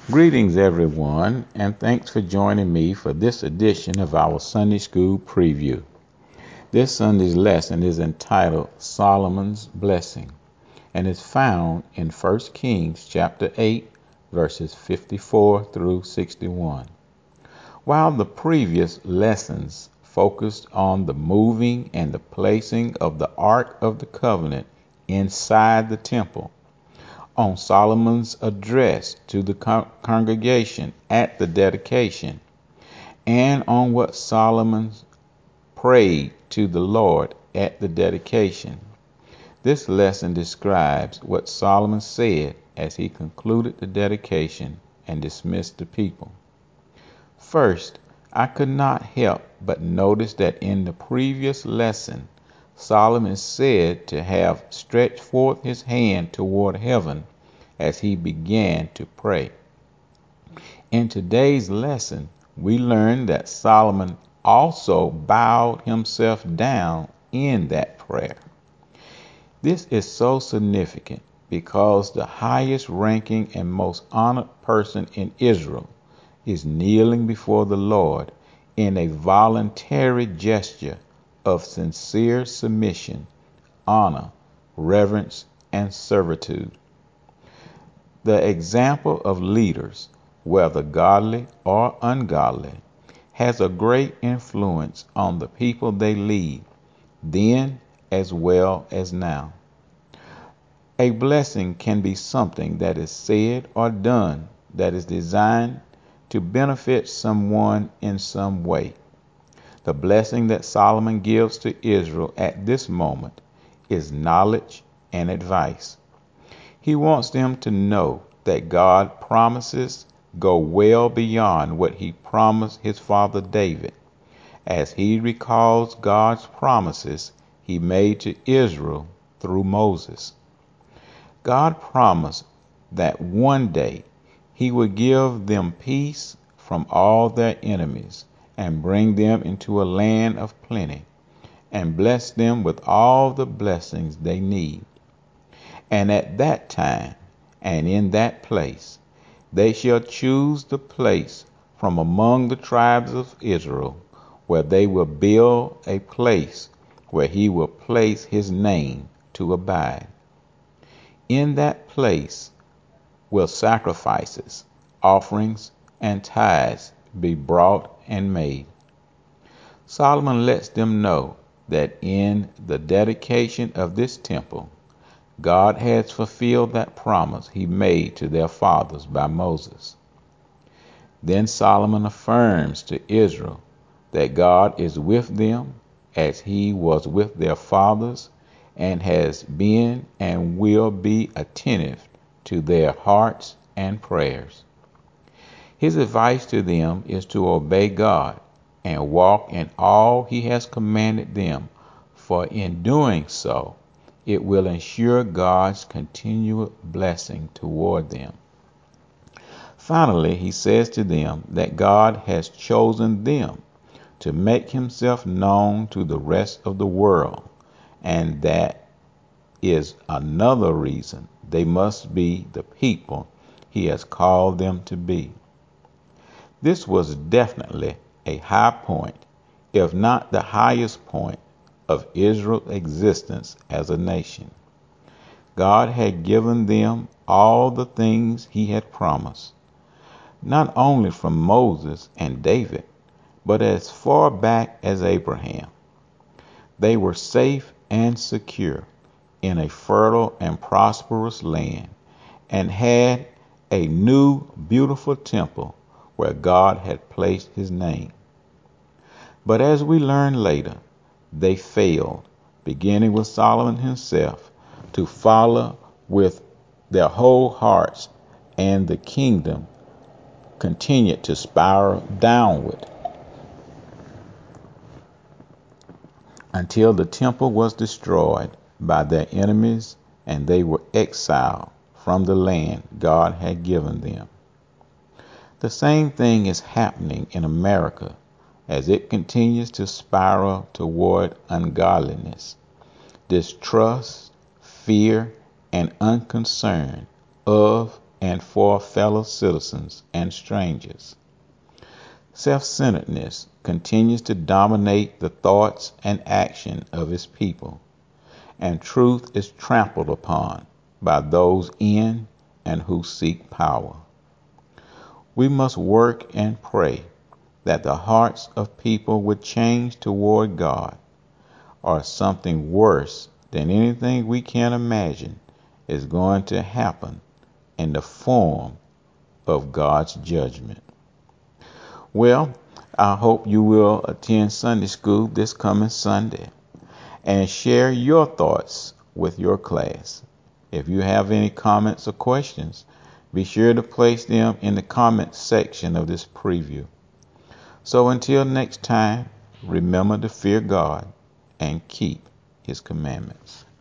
Greetings, everyone, and thanks for joining me for this edition of our Sunday School Preview. This Sunday's lesson is entitled Solomon's Blessing and is found in 1 Kings chapter 8, verses 54 through 61. While the previous lessons focused on the moving and the placing of the Ark of the Covenant inside the temple, on Solomon's address to the congregation at the dedication, and on what Solomon prayed to the Lord at the dedication. This lesson describes what Solomon said as he concluded the dedication and dismissed the people. First, I could not help but notice that in the previous lesson, Solomon is said to have stretched forth his hand toward heaven as he began to pray. In today's lesson, we learn that Solomon also bowed himself down in that prayer. This is so significant because the highest ranking and most honored person in Israel is kneeling before the Lord in a voluntary gesture of sincere submission, honor, reverence, and servitude. The example of leaders, whether godly or ungodly, has a great influence on the people they lead, then as well as now. A blessing can be something that is said or done that is designed to benefit someone in some way. The blessing that Solomon gives to Israel at this moment is knowledge and advice. He wants them to know that God's promises go well beyond what he promised his father David, as he recalls God's promises he made to Israel through Moses. God promised that one day he would give them peace from all their enemies and bring them into a land of plenty and bless them with all the blessings they need. And at that time and in that place they shall choose the place from among the tribes of Israel where they will build a place where he will place his name to abide. In that place will sacrifices, offerings, and tithes be brought and made. Solomon lets them know that in the dedication of this temple, God has fulfilled that promise he made to their fathers by Moses. Then Solomon affirms to Israel that God is with them as he was with their fathers and has been and will be attentive to their hearts and prayers. His advice to them is to obey God and walk in all he has commanded them, for in doing so, it will ensure God's continual blessing toward them. Finally, he says to them that God has chosen them to make himself known to the rest of the world, and that is another reason they must be the people he has called them to be. This was definitely a high point, if not the highest point, of Israel's existence as a nation. God had given them all the things he had promised, not only from Moses and David, but as far back as Abraham. They were safe and secure in a fertile and prosperous land and had a new beautiful temple where God had placed his name. But as we learn later, they failed, beginning with Solomon himself, to follow with their whole hearts, and the kingdom continued to spiral downward until the temple was destroyed by their enemies and they were exiled from the land God had given them. The same thing is happening in America as it continues to spiral toward ungodliness, distrust, fear, and unconcern of and for fellow citizens and strangers. Self-centeredness continues to dominate the thoughts and action of his people, and truth is trampled upon by those in and who seek power. We must work and pray that the hearts of people would change toward God, or something worse than anything we can imagine is going to happen in the form of God's judgment. Well, I hope you will attend Sunday school this coming Sunday and share your thoughts with your class. If you have any comments or questions, be sure to place them in the comments section of this preview. So until next time, remember to fear God and keep His commandments.